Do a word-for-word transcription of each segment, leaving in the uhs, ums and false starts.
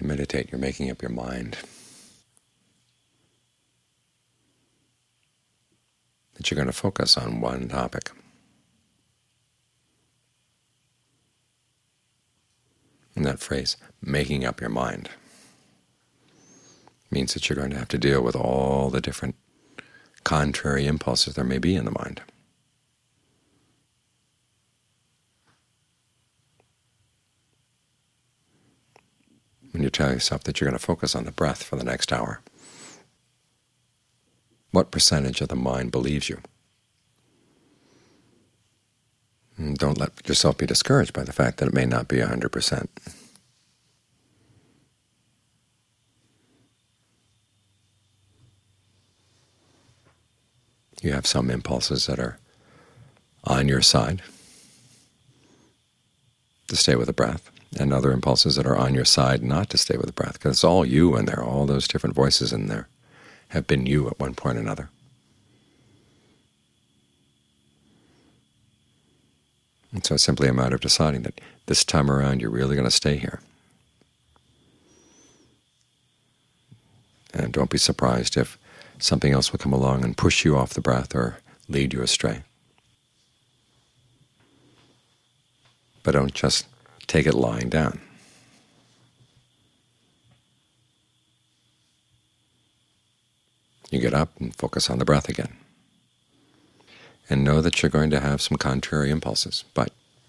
You meditate, you're making up your mind that you're going to focus on one topic. And that phrase, making up your mind, means that you're going to have to deal with all the different contrary impulses there may be in the mind. When you tell yourself that you're going to focus on the breath for the next hour, what percentage of the mind believes you? And don't let yourself be discouraged by the fact that it may not be one hundred percent. You have some impulses that are on your side to stay with the breath, and other impulses that are on your side not to stay with the breath, because it's all you in there. All those different voices in there have been you at one point or another. And so it's simply a matter of deciding that this time around you're really going to stay here. And don't be surprised if something else will come along and push you off the breath or lead you astray. But don't just take it lying down. You get up and focus on the breath again. And know that you're going to have some contrary impulses, but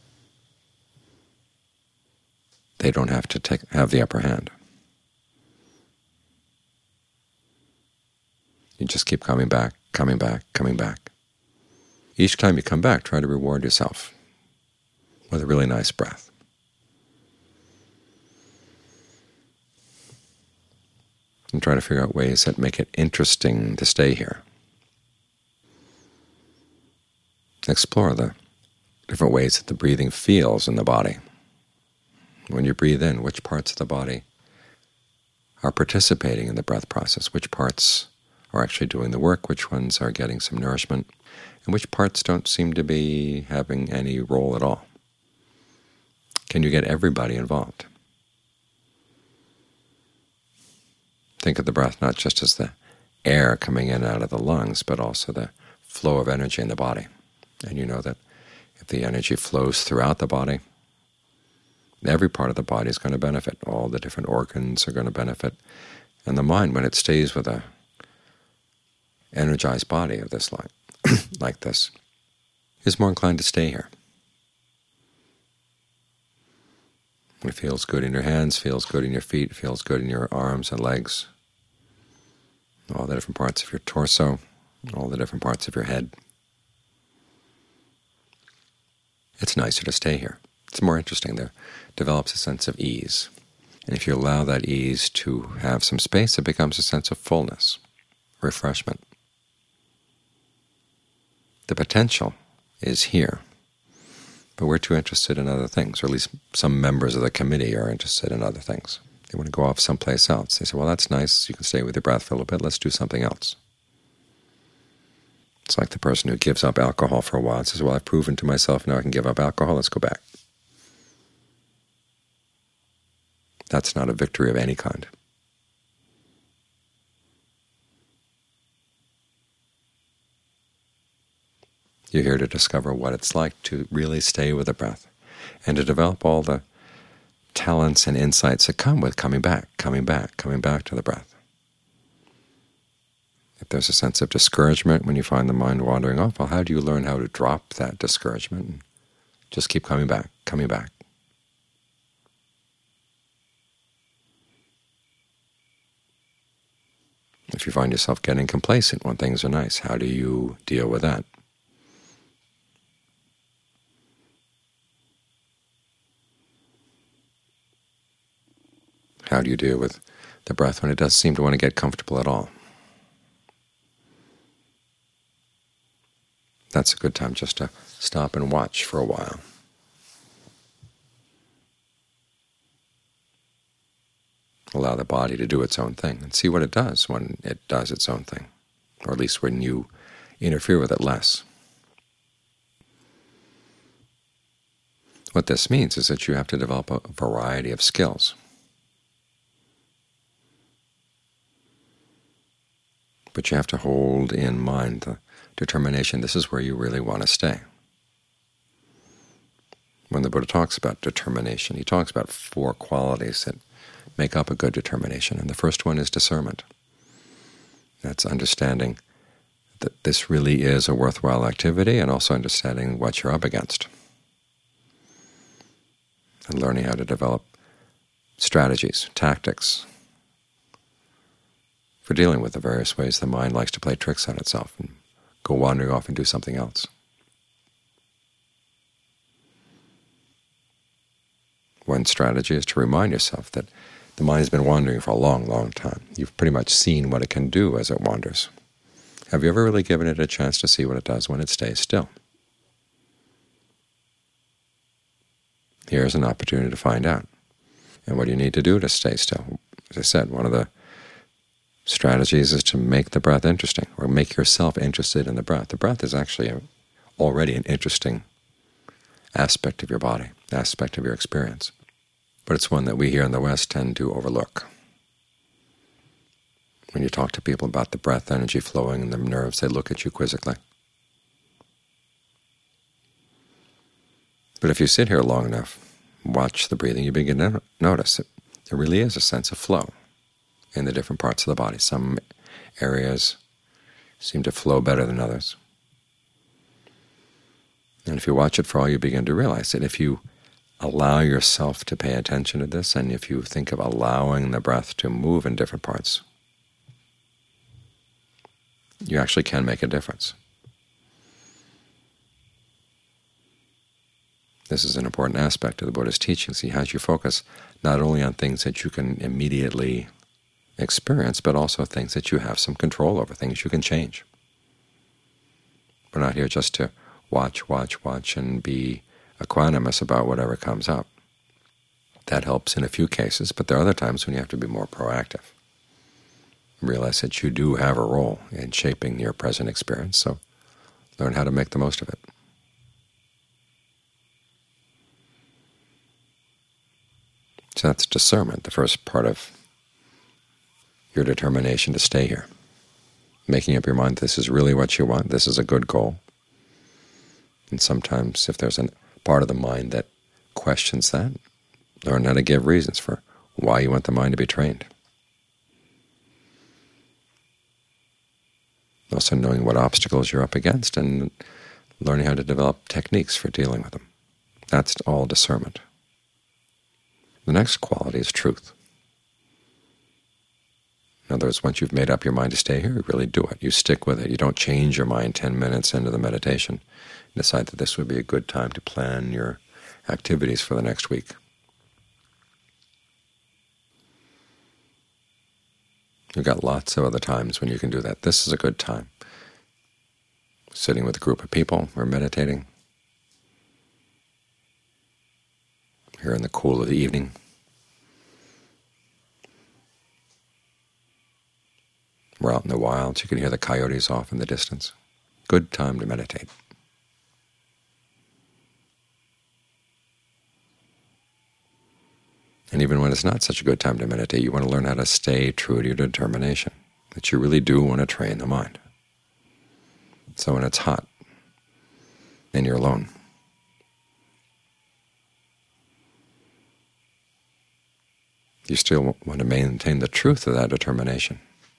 they don't have to take, have the upper hand. You just keep coming back, coming back, coming back. Each time you come back, try to reward yourself with a really nice breath. And try to figure out ways that make it interesting to stay here. Explore the different ways that the breathing feels in the body. When you breathe in, which parts of the body are participating in the breath process, which parts are actually doing the work, which ones are getting some nourishment, and which parts don't seem to be having any role at all. Can you get everybody involved? Think of the breath not just as the air coming in and out of the lungs, but also the flow of energy in the body. And you know that if the energy flows throughout the body, every part of the body is going to benefit. All the different organs are going to benefit. And the mind, when it stays with a energized body of this like, like this, is more inclined to stay here. It feels good in your hands, feels good in your feet, feels good in your arms and legs, all the different parts of your torso, all the different parts of your head. It's nicer to stay here. It's more interesting. There develops a sense of ease. And if you allow that ease to have some space, it becomes a sense of fullness, refreshment. The potential is here, but we're too interested in other things, or at least some members of the committee are interested in other things. They want to go off someplace else. They say, well, that's nice. You can stay with your breath for a little bit. Let's do something else. It's like the person who gives up alcohol for a while and says, well, I've proven to myself now I can give up alcohol. Let's go back. That's not a victory of any kind. You're here to discover what it's like to really stay with the breath and to develop all the talents and insights that come with coming back, coming back, coming back to the breath. If there's a sense of discouragement when you find the mind wandering off, well, how do you learn how to drop that discouragement and just keep coming back, coming back? If you find yourself getting complacent when things are nice, how do you deal with that? How do you deal with the breath when it doesn't seem to want to get comfortable at all? That's a good time just to stop and watch for a while. Allow the body to do its own thing and see what it does when it does its own thing, or at least when you interfere with it less. What this means is that you have to develop a variety of skills. but you have to hold in mind the determination this is where you really want to stay. When the Buddha talks about determination, he talks about four qualities that make up a good determination, and the first one is discernment. That's understanding that this really is a worthwhile activity, and also understanding what you're up against, and learning how to develop strategies, tactics, for dealing with the various ways the mind likes to play tricks on itself and go wandering off and do something else. One strategy is to remind yourself that the mind has been wandering for a long, long time. You've pretty much seen what it can do as it wanders. Have you ever really given it a chance to see what it does when it stays still? Here's an opportunity to find out. And what do you need to do to stay still? As I said, one of the strategies is to make the breath interesting, or make yourself interested in the breath. The breath is actually a, already an interesting aspect of your body, aspect of your experience. But it's one that we here in the West tend to overlook. When you talk to people about the breath energy flowing in the nerves, they look at you quizzically. But if you sit here long enough, watch the breathing, you begin to notice that there really is a sense of flow in the different parts of the body. Some areas seem to flow better than others. And if you watch it for all, you begin to realize that if you allow yourself to pay attention to this, and if you think of allowing the breath to move in different parts, you actually can make a difference. This is an important aspect of the Buddha's teachings. He has you focus not only on things that you can immediately experience, but also things that you have some control over, things you can change. We're not here just to watch, watch, watch, and be equanimous about whatever comes up. That helps in a few cases, but there are other times when you have to be more proactive. Realize that you do have a role in shaping your present experience, so learn how to make the most of it. So that's discernment, the first part of your determination to stay here. Making up your mind this is really what you want, this is a good goal. And sometimes if there's a part of the mind that questions that, learn how to give reasons for why you want the mind to be trained. Also knowing what obstacles you're up against and learning how to develop techniques for dealing with them. That's all discernment. The next quality is truth. In other words, once you've made up your mind to stay here, you really do it. You stick with it. You don't change your mind ten minutes into the meditation and decide that this would be a good time to plan your activities for the next week. You've got lots of other times when you can do that. This is a good time. Sitting with a group of people or meditating. Here in the cool of the evening. We're out in the wilds. You can hear the coyotes off in the distance. Good time to meditate. And even when it's not such a good time to meditate, you want to learn how to stay true to your determination, that you really do want to train the mind. So when it's hot and you're alone, you still want to maintain the truth of that determination.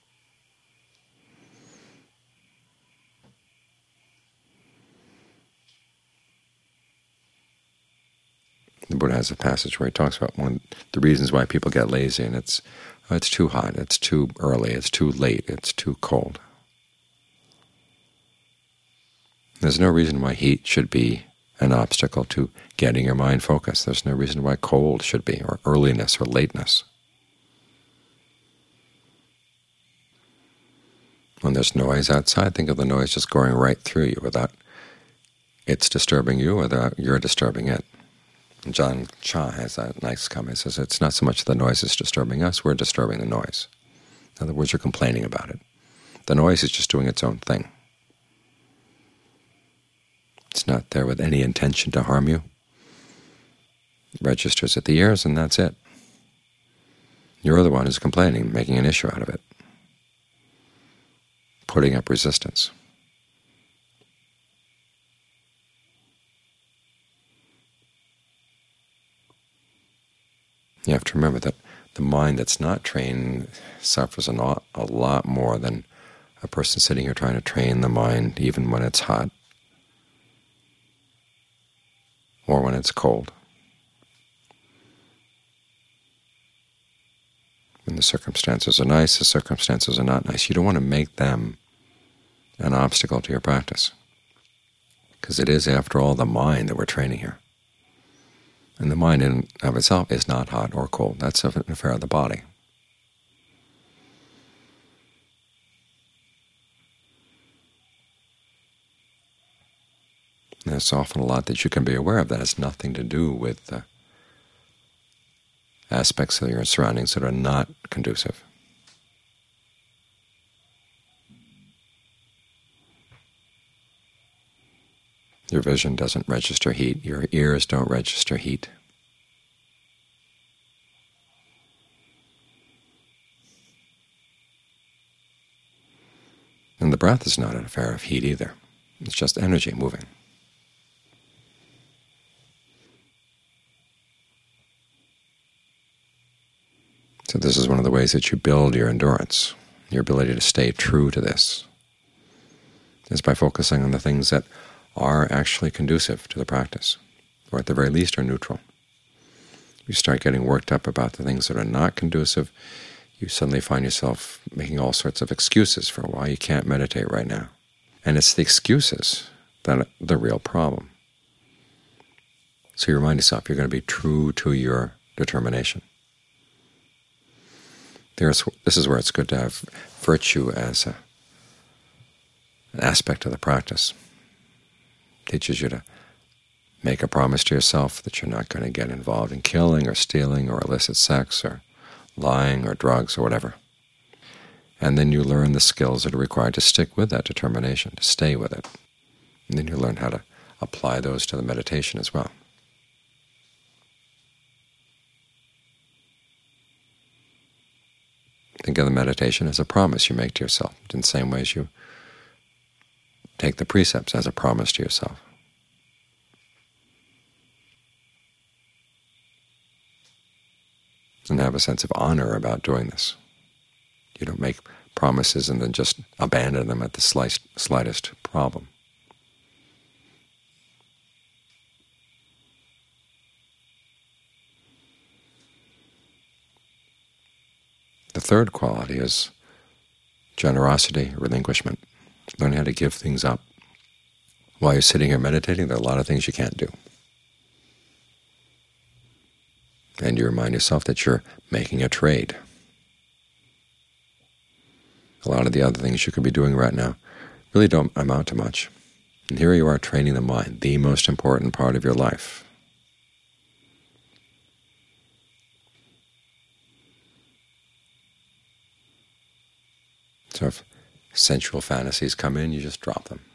The Buddha has a passage where he talks about one the reasons why people get lazy, and it's oh, it's too hot, it's too early, it's too late, it's too cold. There's no reason why heat should be an obstacle to getting your mind focused. There's no reason why cold should be, or earliness or lateness. When there's noise outside, think of the noise just going right through you without it's disturbing you or without you're disturbing it. John Cha has a nice comment. He says, it's not so much the noise is disturbing us, we're disturbing the noise. In other words, you're complaining about it. The noise is just doing its own thing. It's not there with any intention to harm you. It registers at the ears, and that's it. You're the one who's complaining, making an issue out of it. putting up resistance. You have to remember that the mind that's not trained suffers a lot, a lot more than a person sitting here trying to train the mind even when it's hot or when it's cold. When the circumstances are nice, the circumstances are not nice. You don't want to make them an obstacle to your practice, because it is, after all, the mind that we're training here. And the mind in and of itself is not hot or cold. That's an affair of the body. There's often a lot that you can be aware of that has nothing to do with the aspects of your surroundings that are not conducive. Your vision doesn't register heat. Your ears don't register heat. And the breath is not an affair of heat either. It's just energy moving. So this is one of the ways that you build your endurance, your ability to stay true to this, is by focusing on the things that are actually conducive to the practice, or at the very least are neutral. You start getting worked up about the things that are not conducive, you suddenly find yourself making all sorts of excuses for why you can't meditate right now. And it's the excuses that are the real problem. So you remind yourself you're going to be true to your determination. There's, this is where it's good to have virtue as a, an aspect of the practice. It teaches you to make a promise to yourself that you're not going to get involved in killing or stealing or illicit sex or lying or drugs or whatever. And then you learn the skills that are required to stick with that determination, to stay with it. And then you learn how to apply those to the meditation as well. Think of the meditation as a promise you make to yourself, in the same way as you take the precepts as a promise to yourself. And have a sense of honor about doing this. You don't make promises and then just abandon them at the slightest problem. The third quality is generosity, relinquishment. Learn how to give things up. While you're sitting here meditating, there are a lot of things you can't do. And you remind yourself that you're making a trade. A lot of the other things you could be doing right now really don't amount to much. And here you are training the mind, the most important part of your life. So if sensual fantasies come in, you just drop them.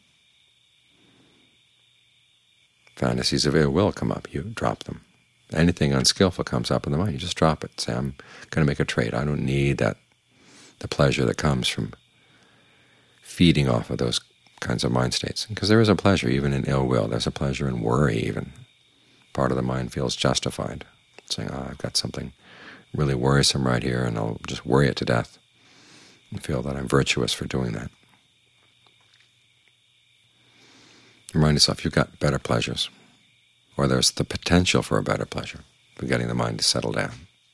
Fantasies of ill will come up, you drop them. Anything unskillful comes up in the mind, you just drop it. Say, I'm going to make a trade. I don't need that, the pleasure that comes from feeding off of those kinds of mind states. Because there is a pleasure even in ill will. There's a pleasure in worry even. Part of the mind feels justified, saying, oh, I've got something really worrisome right here, and I'll just worry it to death and feel that I'm virtuous for doing that. Remind yourself you've got better pleasures, or there's the potential for a better pleasure, for getting the mind to settle down.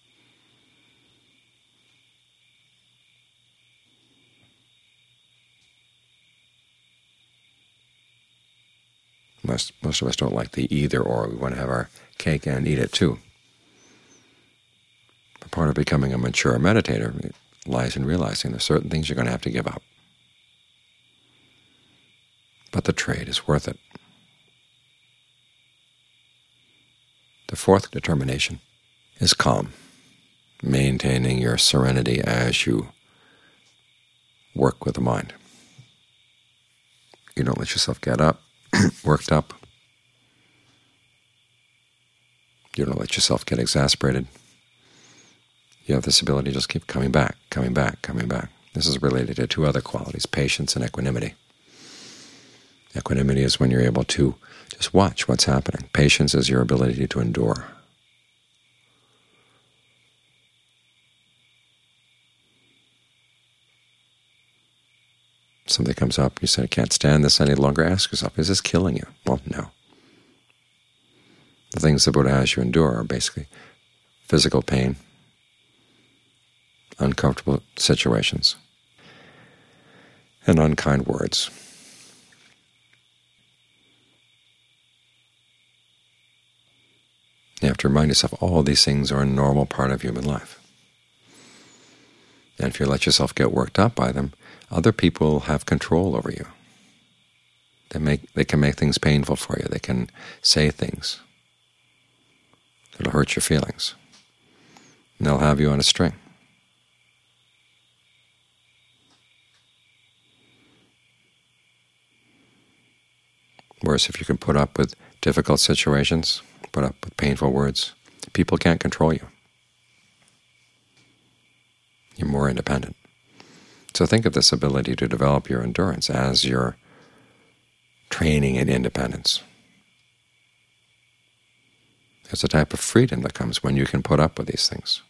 Most, most of us don't like the either-or. We want to have our cake and eat it too. But part of becoming a mature meditator lies in realizing there's certain things you're going to have to give up. But the trade is worth it. The fourth determination is calm, maintaining your serenity as you work with the mind. You don't let yourself get up, worked up. You don't let yourself get exasperated. You have this ability to just keep coming back, coming back, coming back. This is related to two other qualities, patience and equanimity. Equanimity is when you're able to just watch what's happening. Patience is your ability to endure. Something comes up, you say, I can't stand this any longer. Ask yourself, is this killing you? Well, no. The things the Buddha has you endure are basically physical pain, uncomfortable situations, and unkind words. You have to remind yourself all these things are a normal part of human life. And if you let yourself get worked up by them, other people have control over you. They make they can make things painful for you. They can say things that'll hurt your feelings. And they'll have you on a string. Whereas if you can put up with difficult situations, put up with painful words, people can't control you. You're more independent. So think of this ability to develop your endurance as your training in independence. There's a type of freedom that comes when you can put up with these things.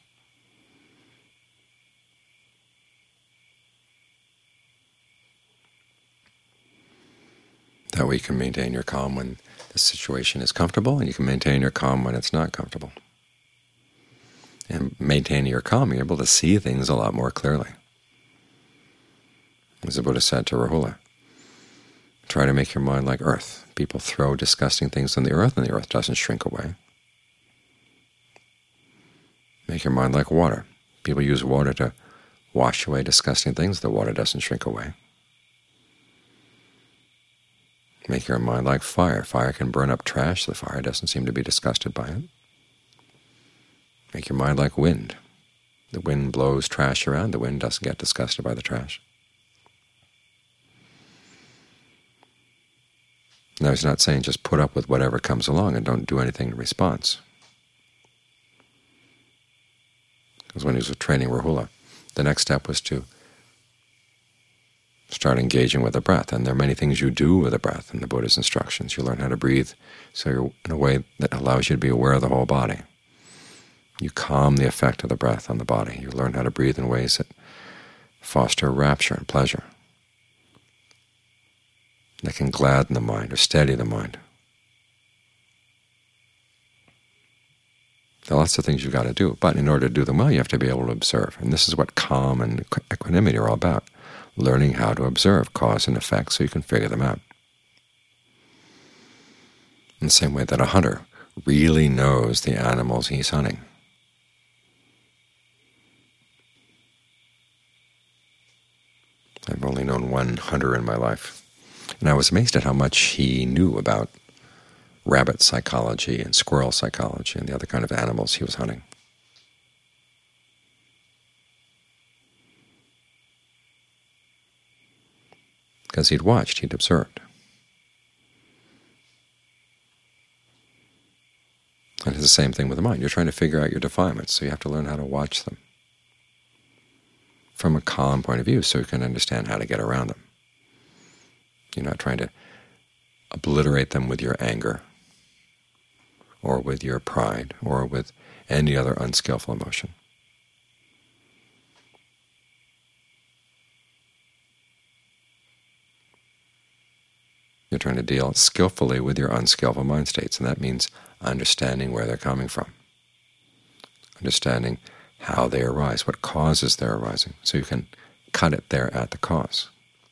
That way you can maintain your calm when the situation is comfortable, and you can maintain your calm when it's not comfortable. And maintaining your calm, you're able to see things a lot more clearly. As the Buddha said to Rahula, try to make your mind like earth. People throw disgusting things on the earth, and the earth doesn't shrink away. Make your mind like water. People use water to wash away disgusting things. The water doesn't shrink away. Make your mind like fire. Fire can burn up trash. The fire doesn't seem to be disgusted by it. Make your mind like wind. The wind blows trash around. The wind doesn't get disgusted by the trash. Now, he's not saying just put up with whatever comes along and don't do anything in response. Because when he was training Rahula, the next step was to start engaging with the breath. And there are many things you do with the breath in the Buddha's instructions. You learn how to breathe so you're in a way that allows you to be aware of the whole body. You calm the effect of the breath on the body. You learn how to breathe in ways that foster rapture and pleasure, that can gladden the mind or steady the mind. There are lots of things you've got to do, but in order to do them well, you have to be able to observe. And this is what calm and equanimity are all about, learning how to observe cause and effect so you can figure them out. In the same way that a hunter really knows the animals he's hunting. I've only known one hunter in my life, and I was amazed at how much he knew about rabbit psychology and squirrel psychology and the other kind of animals he was hunting. Because he'd watched, he'd observed. And it's the same thing with the mind. You're trying to figure out your defilements, so you have to learn how to watch them from a calm point of view so you can understand how to get around them. You're not trying to obliterate them with your anger or with your pride or with any other unskillful emotion. You're trying to deal skillfully with your unskillful mind states, and that means understanding where they're coming from, understanding how they arise, what causes their arising, so you can cut it there at the cause.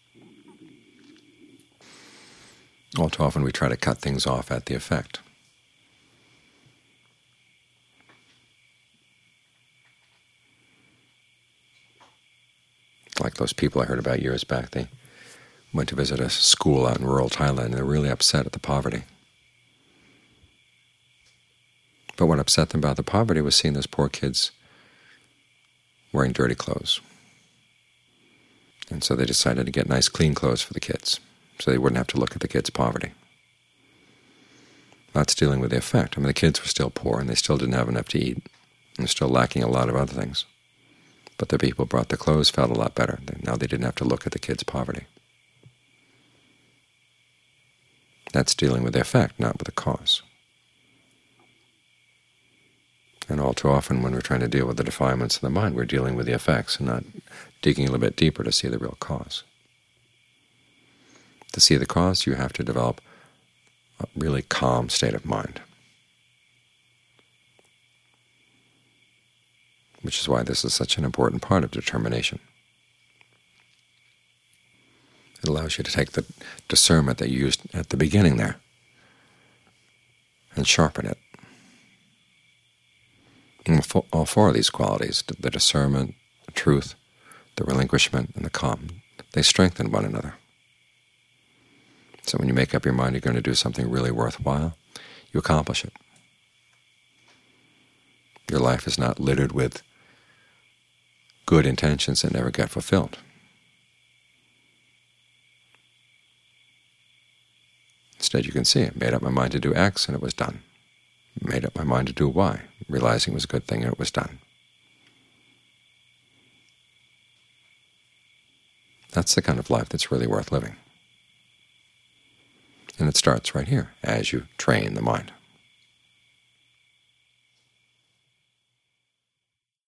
All too often we try to cut things off at the effect. Like those people I heard about years back, they went to visit a school out in rural Thailand, and they're really upset at the poverty. But what upset them about the poverty was seeing those poor kids wearing dirty clothes. And so they decided to get nice, clean clothes for the kids, so they wouldn't have to look at the kids' poverty. That's dealing with the effect. I mean, the kids were still poor, and they still didn't have enough to eat, and they're still lacking a lot of other things. But the people who brought the clothes felt a lot better. Now they didn't have to look at the kids' poverty. That's dealing with the effect, not with the cause. And all too often when we're trying to deal with the defilements of the mind, we're dealing with the effects and not digging a little bit deeper to see the real cause. To see the cause, you have to develop a really calm state of mind, which is why this is such an important part of determination. It allows you to take the discernment that you used at the beginning there and sharpen it. And all four of these qualities, the discernment, the truth, the relinquishment, and the calm, they strengthen one another. So when you make up your mind you're going to do something really worthwhile, you accomplish it. Your life is not littered with good intentions that never get fulfilled. Instead, you can see it. Made up my mind to do X, and it was done. Made up my mind to do Y, realizing it was a good thing, and it was done. That's the kind of life that's really worth living. And it starts right here, as you train the mind.